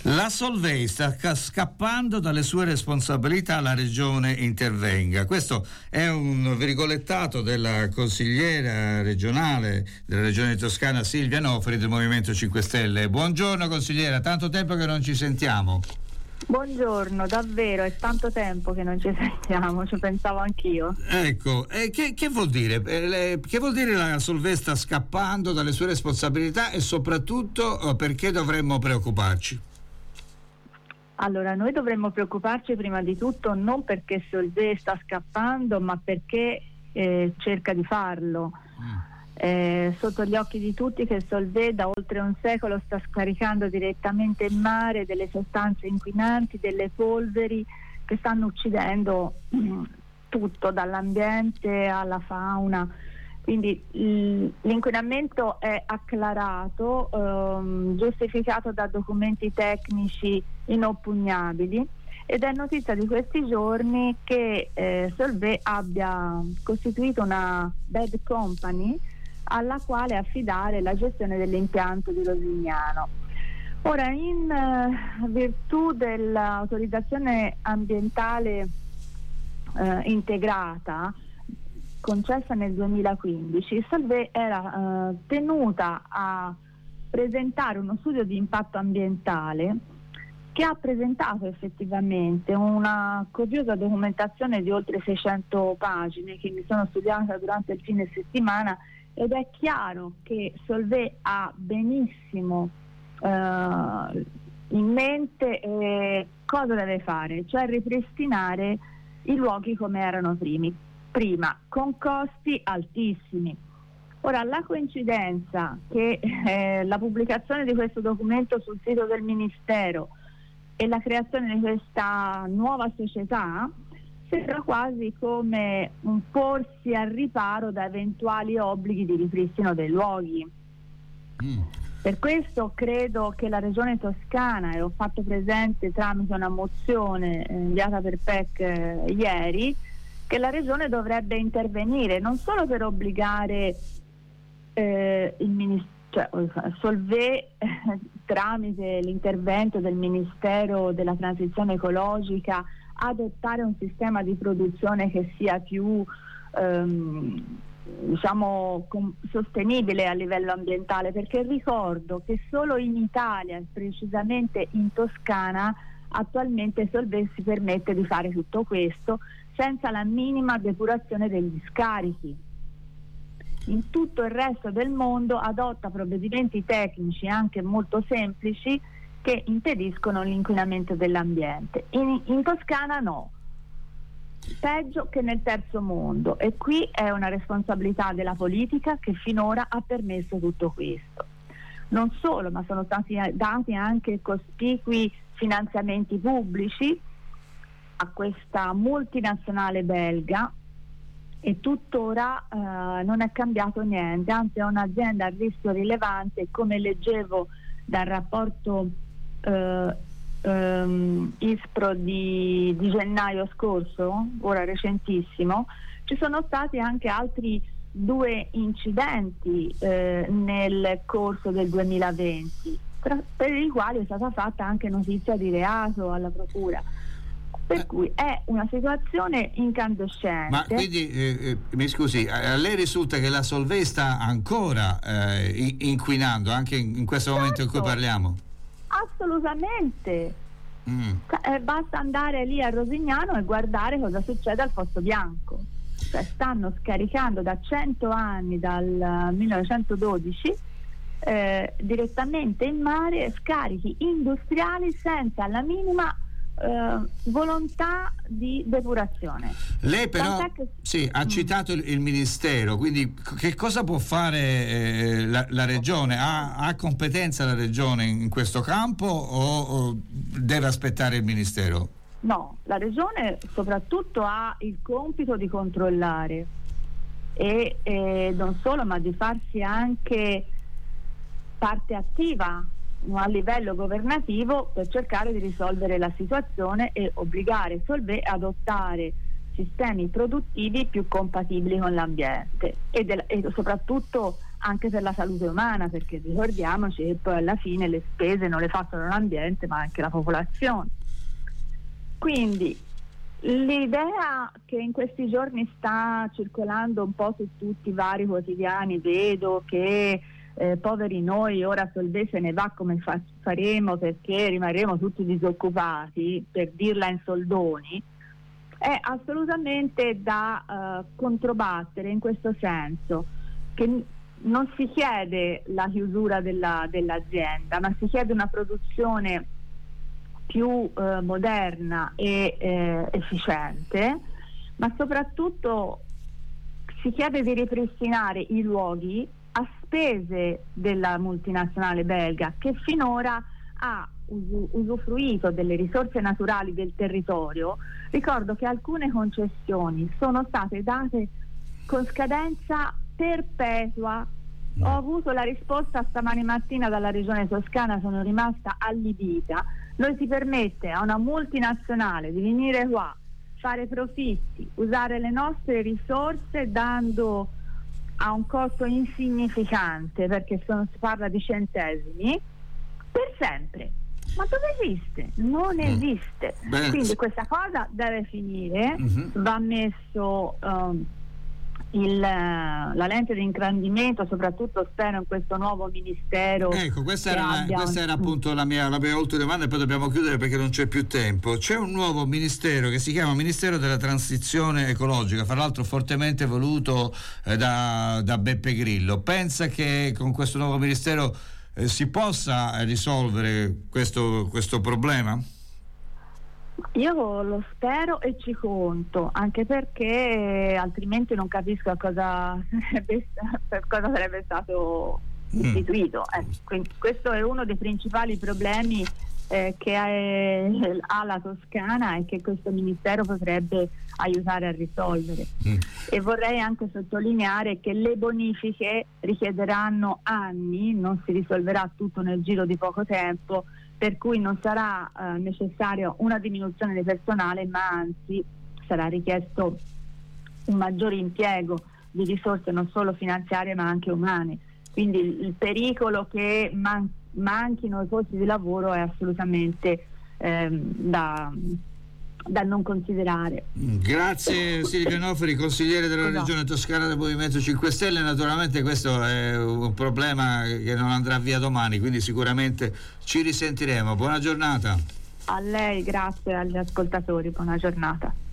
La Solvay sta scappando dalle sue responsabilità, la Regione intervenga. Questo è un virgolettato della consigliera regionale della Regione Toscana Silvia Nofri del Movimento 5 Stelle. Buongiorno consigliera, tanto tempo che non ci sentiamo. Buongiorno, davvero è tanto tempo che non ci sentiamo, ci pensavo anch'io. Ecco, che vuol dire? Che vuol dire la Solvay sta scappando dalle sue responsabilità e soprattutto perché dovremmo preoccuparci? Allora, noi dovremmo preoccuparci prima di tutto non perché Solvay sta scappando, ma perché cerca di farlo. Sotto gli occhi di tutti che Solvay da oltre un secolo sta scaricando direttamente in mare delle sostanze inquinanti, delle polveri che stanno uccidendo tutto, dall'ambiente alla fauna. Quindi l'inquinamento è acclarato, giustificato da documenti tecnici inoppugnabili, ed è notizia di questi giorni che Solvay abbia costituito una bad company alla quale affidare la gestione dell'impianto di Rosignano. Ora, in virtù dell'autorizzazione ambientale integrata concessa nel 2015, Solvay era tenuta a presentare uno studio di impatto ambientale che ha presentato effettivamente una copiosa documentazione di oltre 600 pagine che mi sono studiata durante il fine settimana, ed è chiaro che Solvay ha benissimo in mente cosa deve fare, cioè ripristinare i luoghi come erano prima, con costi altissimi. Ora, la coincidenza che la pubblicazione di questo documento sul sito del Ministero e la creazione di questa nuova società sembra quasi come un porsi al riparo da eventuali obblighi di ripristino dei luoghi. Per questo credo che la Regione Toscana, e ho fatto presente tramite una mozione inviata per PEC ieri, che la Regione dovrebbe intervenire non solo per obbligare Solvay tramite l'intervento del Ministero della Transizione Ecologica adottare un sistema di produzione che sia più sostenibile a livello ambientale, perché ricordo che solo in Italia, precisamente in Toscana, attualmente Solvay si permette di fare tutto questo senza la minima depurazione degli scarichi. In tutto il resto del mondo adotta provvedimenti tecnici anche molto semplici che impediscono l'inquinamento dell'ambiente. In Toscana no, peggio che nel terzo mondo, e qui è una responsabilità della politica che finora ha permesso tutto questo. Non solo, ma sono stati dati anche cospicui finanziamenti pubblici a questa multinazionale belga e tuttora non è cambiato niente, anzi è un'azienda a rischio rilevante. Come leggevo dal rapporto ISPRO di gennaio scorso, ora recentissimo, ci sono stati anche altri 2 incidenti nel corso del 2020, per i quali è stata fatta anche notizia di reato alla procura. Per cui è una situazione incandescente. Ma quindi, mi scusi, a lei risulta che la Solvay sta ancora inquinando anche in questo momento in cui parliamo? Assolutamente. Basta andare lì a Rosignano e guardare cosa succede al Fosso Bianco. Cioè, stanno scaricando da 100 anni, dal 1912, direttamente in mare scarichi industriali senza la minima volontà di depurazione. Lei però ha citato il Ministero, quindi che cosa può fare la Regione? Ha competenza la Regione in questo campo o deve aspettare il Ministero? No, la Regione soprattutto ha il compito di controllare e non solo, ma di farsi anche parte attiva a livello governativo per cercare di risolvere la situazione e obbligare Solvay ad adottare sistemi produttivi più compatibili con l'ambiente e soprattutto anche per la salute umana, perché ricordiamoci che poi alla fine le spese non le fa solo l'ambiente ma anche la popolazione. Quindi l'idea che in questi giorni sta circolando un po' su tutti i vari quotidiani, vedo che poveri noi, ora Solvay ne va, come faremo perché rimarremo tutti disoccupati, per dirla in soldoni, è assolutamente da controbattere, in questo senso che non si chiede la chiusura dell'azienda, ma si chiede una produzione più moderna e efficiente, ma soprattutto si chiede di ripristinare i luoghi a spese della multinazionale belga, che finora ha usufruito delle risorse naturali del territorio. Ricordo che alcune concessioni sono state date con scadenza perpetua. Ho avuto la risposta stamani mattina dalla regione Toscana, sono rimasta allibita. Noi si permette a una multinazionale di venire qua, fare profitti, usare le nostre risorse dando a un costo insignificante, perché si parla di centesimi, per sempre. Ma dove esiste? Non esiste. Quindi questa cosa deve finire. Va messo la lente di ingrandimento, soprattutto spero in questo nuovo ministero. Ecco, questa era appunto la mia ultima domanda, e poi dobbiamo chiudere perché non c'è più tempo. C'è un nuovo ministero che si chiama Ministero della Transizione Ecologica, fra l'altro fortemente voluto da Beppe Grillo. Pensa che con questo nuovo ministero si possa risolvere questo problema? Io lo spero e ci conto, anche perché altrimenti non capisco per cosa sarebbe stato istituito. Quindi questo è uno dei principali problemi che ha la Toscana e che questo ministero potrebbe aiutare a risolvere. E vorrei anche sottolineare che le bonifiche richiederanno anni, non si risolverà tutto nel giro di poco tempo, per cui non sarà necessaria una diminuzione di personale, ma anzi sarà richiesto un maggiore impiego di risorse non solo finanziarie ma anche umane. Quindi il pericolo che manchino i posti di lavoro è assolutamente da non considerare. Grazie Silvia Nofri, consigliere della Regione Toscana del Movimento 5 Stelle. Naturalmente questo è un problema che non andrà via domani, quindi sicuramente ci risentiremo. Buona giornata. A lei, grazie agli ascoltatori, buona giornata.